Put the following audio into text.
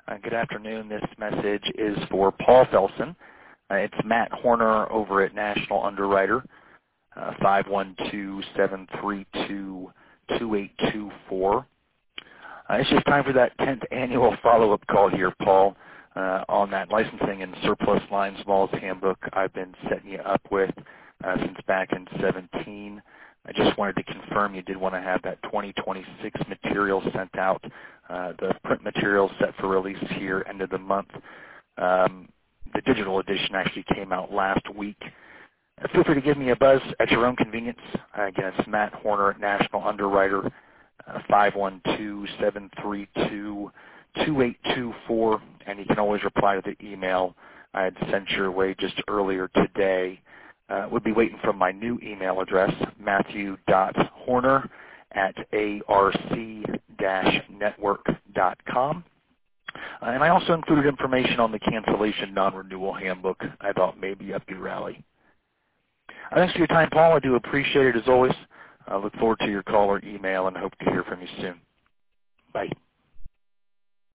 Good afternoon. This message is for Paul Felsen. It's Matt Horner over at National Underwriter, 512-732-2824. It's just time for that 10th annual follow-up call here, Paul, on that licensing and surplus lines laws handbook I've been setting you up with since back in 17. I just wanted to confirm you did want to have that 2026 material sent out. The print material set for release here end of the month. The digital edition actually came out last week. Feel free to give me a buzz at your own convenience. Again, it's Matt Horner at National Underwriter, 512-732-2824, and you can always reply to the email I had sent your way just earlier today. We'll be waiting from my new email address, matthew.horner@arc-network.com. And I also included information on the cancellation non-renewal handbook I thought may be up your alley. Thanks for your time, Paul. I do appreciate it as always. I look forward to your call or email and hope to hear from you soon. Bye.